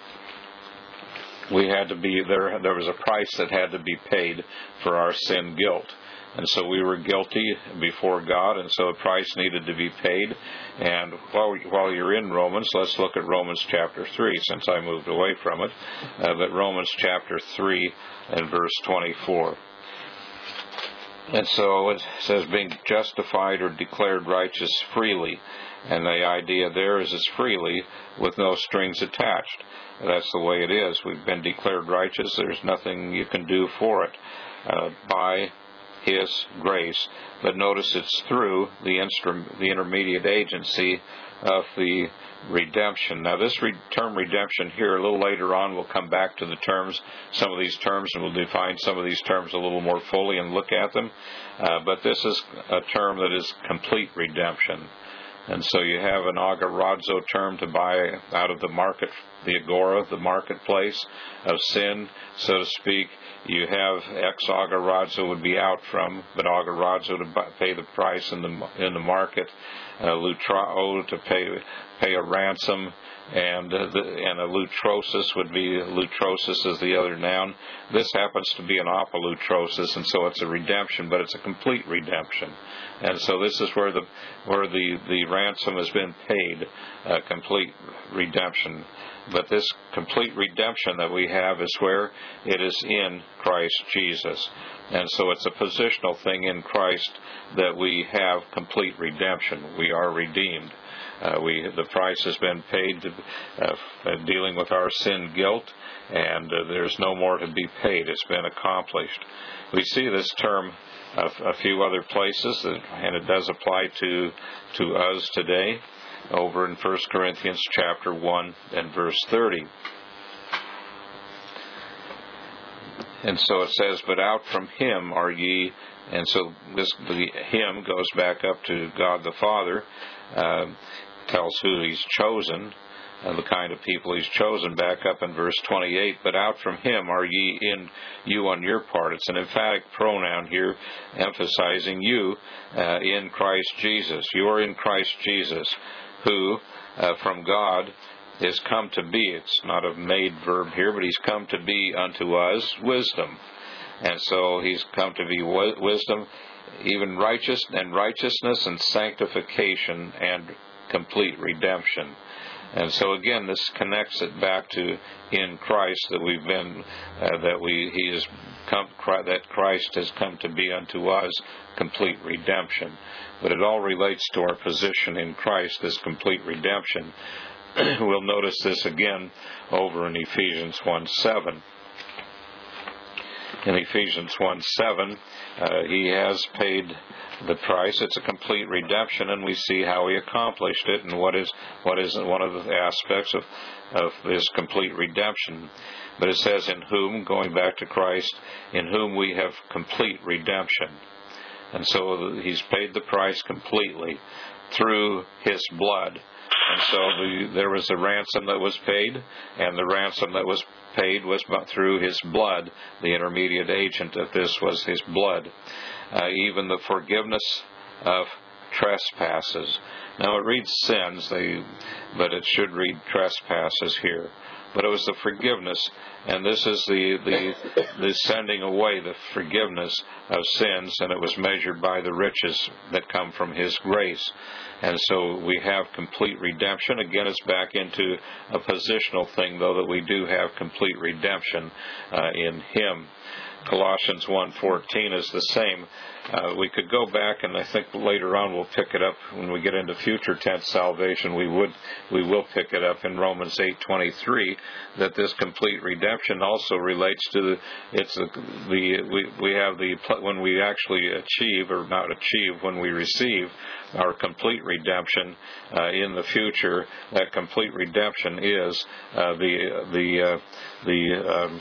We had to be there. There was a price that had to be paid for our sin guilt, and so we were guilty before God, and so a price needed to be paid. And while while you're in Romans, let's look at Romans chapter three, since I moved away from it. Uh, but Romans chapter three and verse twenty-four. And so it says, being justified or declared righteous freely. And the idea there is it's freely with no strings attached. That's the way it is. We've been declared righteous. There's nothing you can do for it uh, by his grace. But notice it's through the, instru- the intermediate agency of the redemption. Now, this re- term redemption here, a little later on, we'll come back to the terms, some of these terms, and we'll define some of these terms a little more fully and look at them. Uh, but this is a term that is complete redemption. And so you have an agorazo term to buy out of the market, the agora, the marketplace of sin, so to speak. You have ex agorazo would be out from, but agorazo to buy, pay the price in the in the market. Uh, lutrao to pay pay a ransom, and uh, the, and a lutrosis would be, lutrosis is the other noun. This happens to be an apolutrosis, and so it's a redemption, but it's a complete redemption. And so this is where the where the, the ransom has been paid, uh, complete redemption. But this complete redemption that we have is where it is in Christ Jesus. And so it's a positional thing in Christ that we have complete redemption. We are redeemed. Uh, we the price has been paid to, uh, dealing with our sin guilt, and uh, there's no more to be paid. It's been accomplished. We see this term a, a few other places, and it does apply to to us today, over in First Corinthians chapter one and verse thirty. And so it says, "But out from him are ye," and so this the him goes back up to God the Father, uh, tells who he's chosen, uh, the kind of people he's chosen, back up in verse twenty-eight, "But out from him are ye in you on your part." It's an emphatic pronoun here, emphasizing you uh, in Christ Jesus. You are in Christ Jesus, who uh, from God is come to be. It's not a made verb here, but he's come to be unto us wisdom. And so he's come to be w- wisdom, even righteous and righteousness and sanctification and complete redemption. And so again, this connects it back to in Christ that we've been, uh, that we he has come, that Christ has come to be unto us complete redemption. But it all relates to our position in Christ, this complete redemption. We'll notice this again over in Ephesians one seven. In Ephesians one seven, uh, he has paid the price. It's a complete redemption, and we see how he accomplished it, and what is what is one of the aspects of, of this complete redemption. But it says, "In whom," going back to Christ, "in whom we have complete redemption." And so he's paid the price completely through his blood. And so the, there was a ransom that was paid, and the ransom that was paid was through his blood. The intermediate agent of this was his blood. Uh, even the forgiveness of trespasses. Now it reads sins, they, but it should read trespasses here. But it was the forgiveness, and this is the, the the sending away, the forgiveness of sins, and it was measured by the riches that come from his grace. And so we have complete redemption. Again, it's back into a positional thing, though, that we do have complete redemption uh, in him. Colossians one fourteen is the same. Uh, we could go back, and I think later on we'll pick it up when we get into future tense salvation. We would, we will pick it up in Romans eight twenty-three. That this complete redemption also relates to the. It's the, the we we have the when we actually achieve, or not achieve, when we receive our complete redemption uh, in the future. That complete redemption is uh, the the uh, the. Um,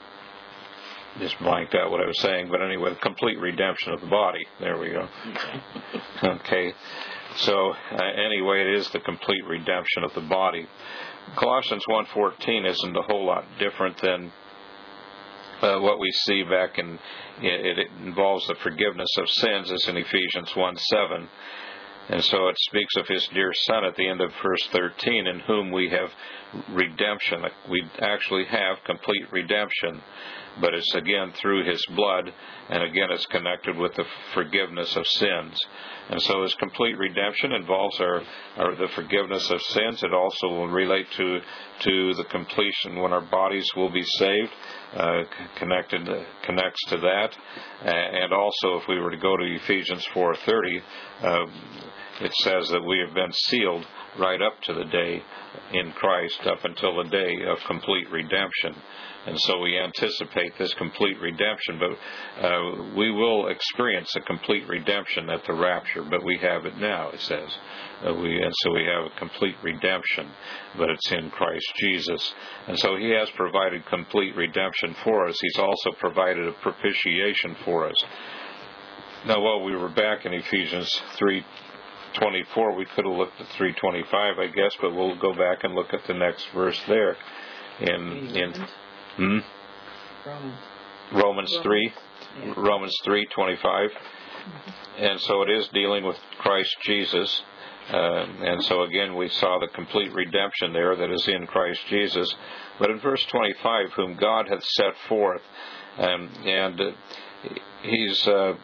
Just blanked out what I was saying, but anyway, the complete redemption of the body. There we go. Okay, so uh, anyway, it is the complete redemption of the body. Colossians one fourteen isn't a whole lot different than uh, what we see back in. It, it involves the forgiveness of sins, as in Ephesians one seven. And so it speaks of his dear Son at the end of verse thirteen, in whom we have redemption. We actually have complete redemption. But it's again through his blood, and again it's connected with the forgiveness of sins. And so his complete redemption involves our, our the forgiveness of sins. It also will relate to to the completion when our bodies will be saved, uh, connected connects to that. And also, if we were to go to Ephesians four thirty, uh, it says that we have been sealed right up to the day in Christ, up until the day of complete redemption. And so we anticipate this complete redemption, but uh, we will experience a complete redemption at the rapture, but we have it now, it says. Uh, we, and so we have a complete redemption, but it's in Christ Jesus. And so he has provided complete redemption for us. He's also provided a propitiation for us. Now, while we were back in Ephesians three twenty-four, we could have looked at three twenty-five, I guess, but we'll go back and look at the next verse there. In in hmm? Romans. Romans three, yeah. Romans three twenty-five, and so it is dealing with Christ Jesus, Uh, and so again, we saw the complete redemption there that is in Christ Jesus. But in verse twenty-five, whom God hath set forth, um, and uh, he's uh,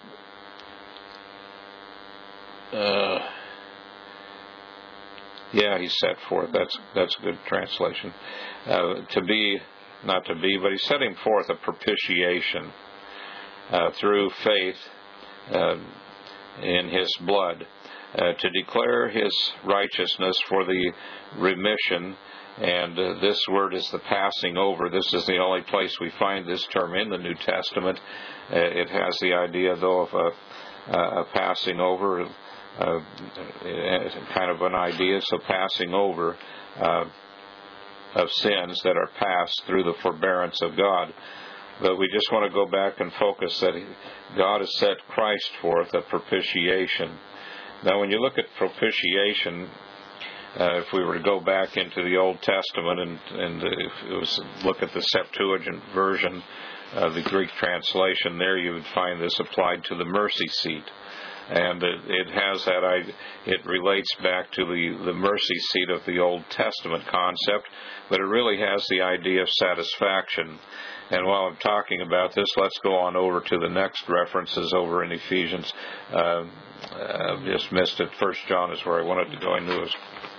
uh, yeah, he's set forth. That's that's a good translation. Uh, to be, not to be, but he's setting forth a propitiation uh, through faith uh, in his blood. Uh, to declare his righteousness for the remission, and uh, this word is the passing over. This is the only place we find this term in the New Testament. Uh, it has the idea, though, of a, a passing over, uh, kind of an idea, so passing over uh, of sins that are passed through the forbearance of God. But we just want to go back and focus that God has set Christ forth, a propitiation. Now, when you look at propitiation, uh, if we were to go back into the Old Testament and, and if it was look at the Septuagint version, uh, the Greek translation, there you would find this applied to the mercy seat. And it, it has that, it relates back to the, the mercy seat of the Old Testament concept, but it really has the idea of satisfaction. And while I'm talking about this, let's go on over to the next references over in Ephesians. Uh, I just missed it. First John is where I wanted to go. I knew it was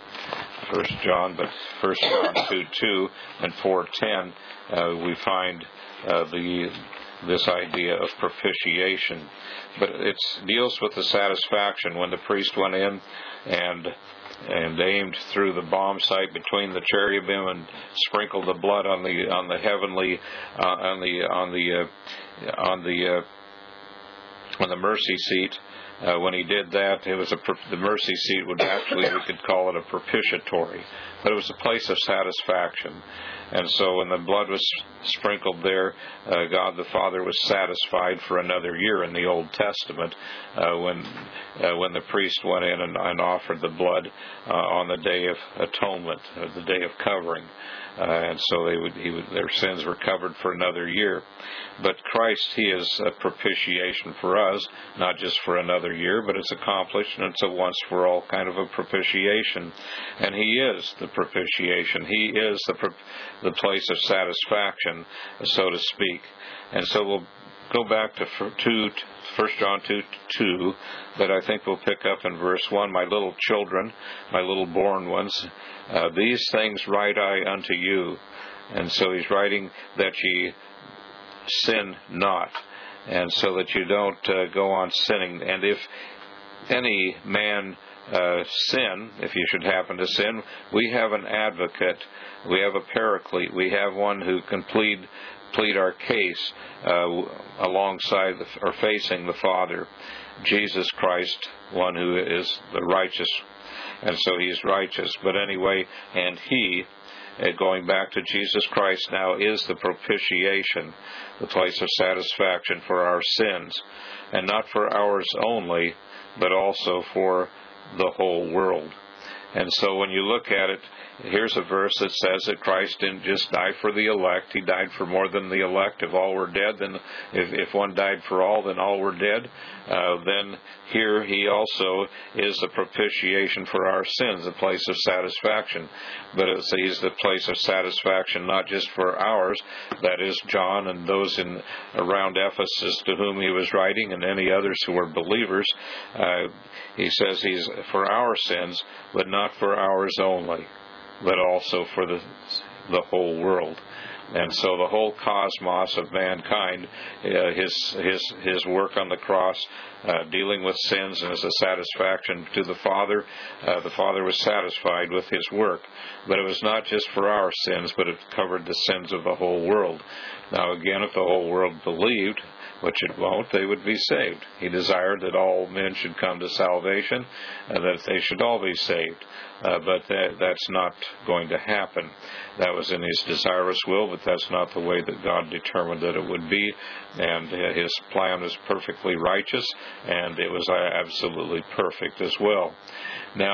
First John, but First John two two and four ten, uh, we find uh, the this idea of propitiation. But it deals with the satisfaction when the priest went in and and aimed through the bomb sight between the cherubim and sprinkled the blood on the on the heavenly uh, on the on the uh, on the uh, on the mercy seat. Uh, when he did that, it was a the mercy seat would actually we could call it a propitiatory, but it was a place of satisfaction. And so when the blood was sprinkled there, uh, God the Father was satisfied for another year in the Old Testament uh, when uh, when the priest went in and, and offered the blood uh, on the Day of Atonement, uh, the Day of Covering. Uh, and so they would, he would, their sins were covered for another year. But Christ, He is a propitiation for us, not just for another year, but it's accomplished, and it's a once-for-all kind of a propitiation. And He is the propitiation. He is the the place of satisfaction, so to speak. And so we'll go back to First John two two, that I think we'll pick up in verse one. My little children, my little born ones, uh, these things write I unto you. And so he's writing that ye sin not, and so that you don't uh, go on sinning. And if any man uh, sin, if you should happen to sin, we have an advocate, we have a paraclete, we have one who can plead plead our case uh, alongside the, or facing the Father, Jesus Christ, one who is the righteous, and so He's righteous. But anyway, and He, uh, going back to Jesus Christ now, is the propitiation, the place of satisfaction for our sins, and not for ours only, but also for the whole world. And so when you look at it, here's a verse that says that Christ didn't just die for the elect. He died for more than the elect. If all were dead, then if, if one died for all, then all were dead. Uh, then here He also is the propitiation for our sins, a place of satisfaction. But it's, He's the place of satisfaction not just for ours, that is John and those in around Ephesus to whom he was writing, and any others who were believers. Uh, he says He's for our sins, but not for ours only, but also for the the whole world. And so the whole cosmos of mankind, uh, his his his work on the cross, uh, dealing with sins, and as a satisfaction to the Father, uh, the Father was satisfied with His work. But it was not just for our sins, but it covered the sins of the whole world. Now again, if the whole world believed, which it won't, they would be saved. He desired that all men should come to salvation, and that they should all be saved. Uh, but that, that's not going to happen. That was in His desirous will, but that's not the way that God determined that it would be. And uh, His plan was perfectly righteous, and it was uh, absolutely perfect as well. Now,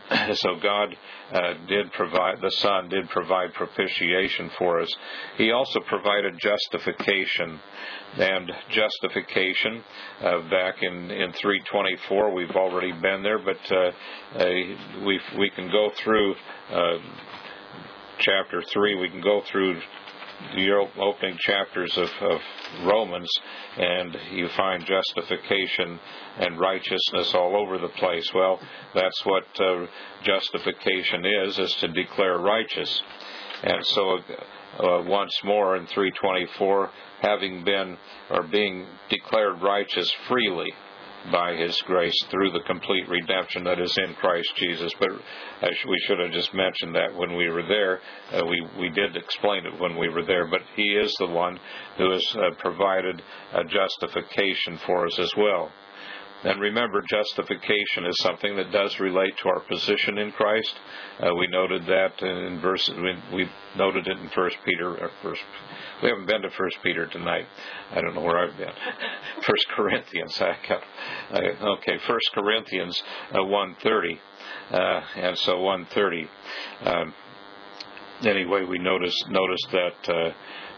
So God uh, did provide, the Son did provide propitiation for us. He also provided justification. And justification, uh, back in, in three twenty-four, we've already been there, but uh, uh, we we can go through uh, chapter three, we can go through the opening chapters of, of Romans, and you find justification and righteousness all over the place. Well, that's what uh, justification is, is to declare righteous. And so uh, once more in three twenty-four, having been, or being declared righteous freely by His grace through the complete redemption that is in Christ Jesus. But we should have just mentioned that when we were there. Uh, we, we did explain it when we were there. But He is the one who has uh, provided a justification for us as well. And remember, justification is something that does relate to our position in Christ. Uh, we noted that in verse. We, we noted it in First Peter. Or First, we haven't been to First Peter tonight. I don't know where I've been. First Corinthians. I got, I, okay, First Corinthians uh, one thirty, uh, and so one thirty. Um, anyway, we noticed noticed that uh,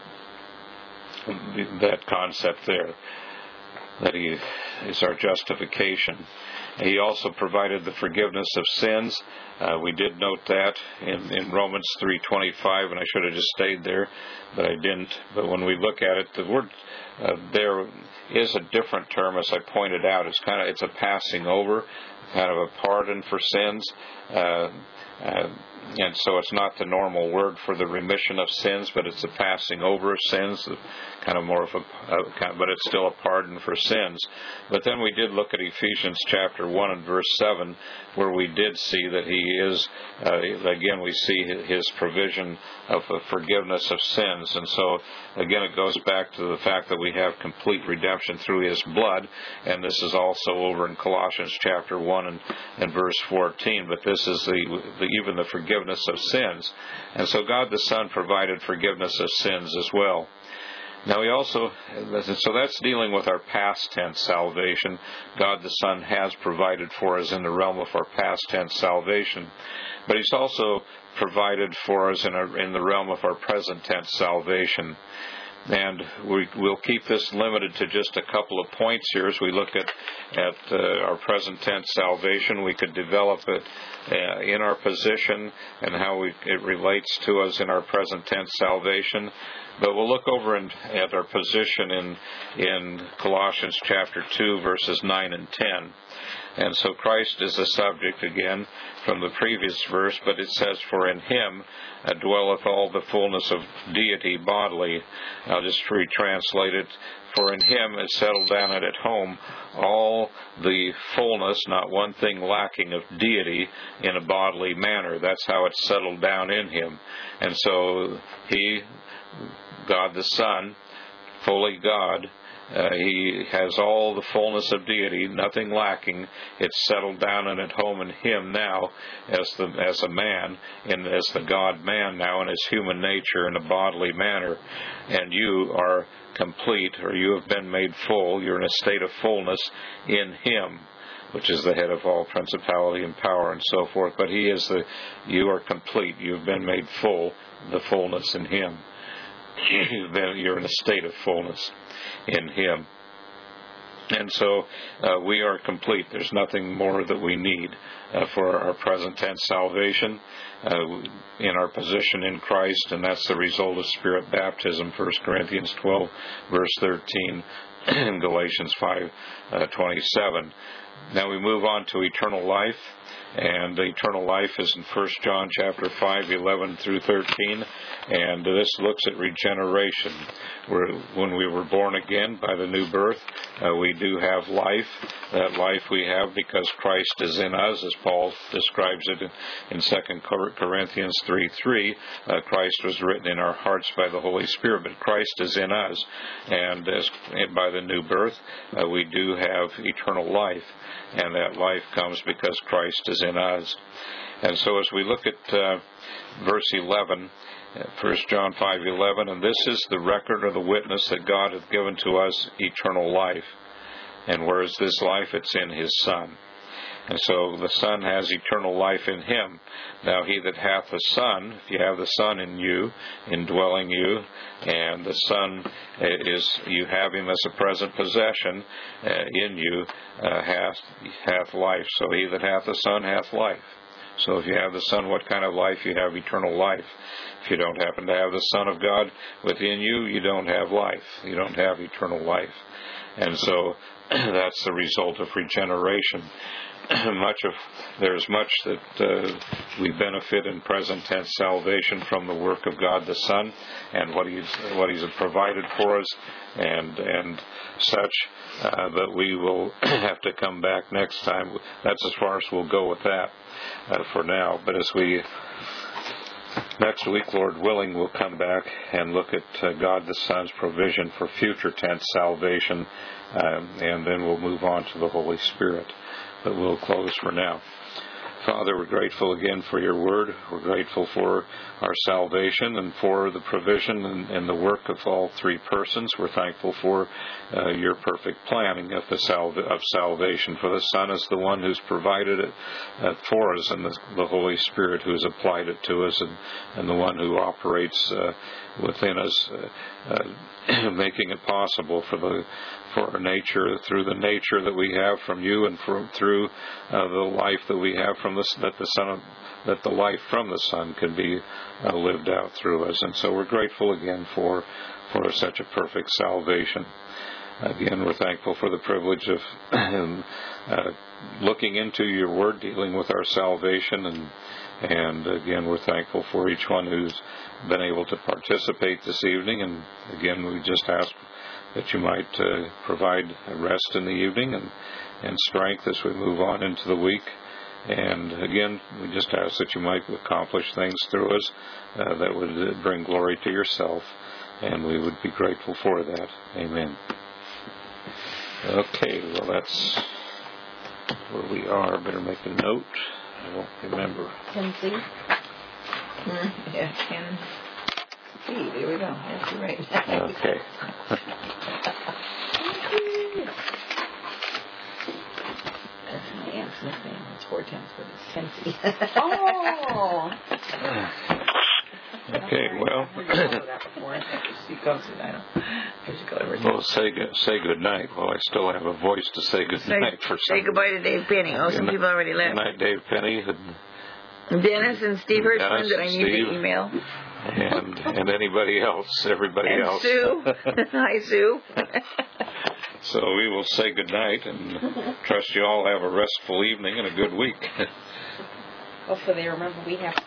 that concept there. That He is our justification. He also provided the forgiveness of sins. Uh, we did note that in, in Romans three twenty-five, and I should have just stayed there, but I didn't. But when we look at it, the word uh, there is a different term, as I pointed out. It's kind of it's a passing over, kind of a pardon for sins. Uh, uh, and so it's not the normal word for the remission of sins, but it's a passing over of sins, kind of more of a, uh, kind of, but it's still a pardon for sins. But then we did look at Ephesians chapter one and verse seven, where we did see that He is, uh, again, we see His provision of uh, forgiveness of sins. And so, again, it goes back to the fact that we have complete redemption through His blood, and this is also over in Colossians chapter one and, and verse fourteen, but this is the, the even the forgiveness of sins. And so God the Son provided forgiveness of sins as well. Now He also, so that's dealing with our past tense salvation. God the Son has provided for us in the realm of our past tense salvation. But He's also provided for us in, our, in the realm of our present tense salvation. And we, we'll keep this limited to just a couple of points here as we look at, at uh, our present tense salvation. We could develop it uh, in our position and how we, it relates to us in our present tense salvation. But we'll look over in, at our position in, in Colossians chapter two, verses nine and ten. And so Christ is the subject again from the previous verse, but it says, "For in Him uh, dwelleth all the fullness of deity bodily." I'll just retranslate it. "For in Him is settled down and at home all the fullness, not one thing lacking, of deity in a bodily manner." That's how it's settled down in Him. And so He, God the Son, fully God, Uh, he has all the fullness of deity, nothing lacking. It's settled down and at home in Him now as the as a man, and as the God-man now in His human nature in a bodily manner. And you are complete, or you have been made full. You're in a state of fullness in Him, which is the head of all principality and power and so forth. But He is the, you are complete. You've been made full, the fullness in Him. You've been, you're in a state of fullness in Him. And so uh, we are complete. There's nothing more that we need uh, for our present tense salvation uh, in our position in Christ, and that's the result of Spirit baptism, First Corinthians twelve, verse thirteen, and Galatians five, twenty-seven. Now we move on to eternal life. And eternal life is in First John chapter five, eleven through thirteen, and this looks at regeneration. Where when we were born again by the new birth, uh, we do have life. That life we have because Christ is in us, as Paul describes it in, in Second Corinthians three three. Uh, Christ was written in our hearts by the Holy Spirit, but Christ is in us, and as by the new birth, uh, we do have eternal life. And that life comes because Christ is in us. And so as we look at uh, verse eleven, First John five eleven, "And this is the record of the witness that God hath given to us eternal life. And where is this life? It's in His Son. And so the Son has eternal life in him. Now he that hath the Son, if you have the Son in you, indwelling you, and the Son is, you have him as a present possession uh, in you, uh, hath, hath life. So he that hath the Son hath life. So if you have the Son, what kind of life? You have eternal life. If you don't happen to have the Son of God within you, you don't have life. You don't have eternal life. And so that's the result of regeneration. Much of there's much that uh, we benefit in present tense salvation from the work of God the Son and what He's what He's provided for us, and and such. Uh, but we will have to come back next time. That's as far as we'll go with that uh, for now. But as we next week, Lord willing, we'll come back and look at uh, God the Son's provision for future tense salvation, um, and then we'll move on to the Holy Spirit. But we'll close for now. Father, we're grateful again for your word. We're grateful for our salvation and for the provision and, and the work of all three persons. We're thankful for uh, your perfect planning of the salva- of salvation. For the Son is the one who's provided it uh, for us, and the, the Holy Spirit who's applied it to us, and, and the one who operates uh, within us, uh, uh, making it possible for the for our nature, through the nature that we have from you, and from, through uh, the life that we have from the that the Son of, that the life from the Son can be uh, lived out through us. And so we're grateful again for for such a perfect salvation. Again, we're thankful for the privilege of uh, looking into your word, dealing with our salvation, and and again, we're thankful for each one who's been able to participate this evening. And again, we just ask that you might uh, provide rest in the evening and, and strength as we move on into the week. And again, we just ask that you might accomplish things through us uh, that would bring glory to yourself, and we would be grateful for that. Amen. Okay, well, that's where we are. Better make a note. I won't remember. Can see. Mm, yeah, can see. There we go. That's right. Okay. That's my aunt's nickname. It's four times, but it's Kenzie. Oh. Okay, well, we'll say say good night. Well, I still have a voice to say good say, night for some. Say goodbye to Dave Penny. Oh, some good people already left. Good night, Dave Penny. And Dennis and Steve Hirschman Dennis that I need Steve, to email. And and anybody else, everybody and else. Sue. Hi, Sue. So we will say good night and trust you all have a restful evening and a good week. Hopefully they remember we have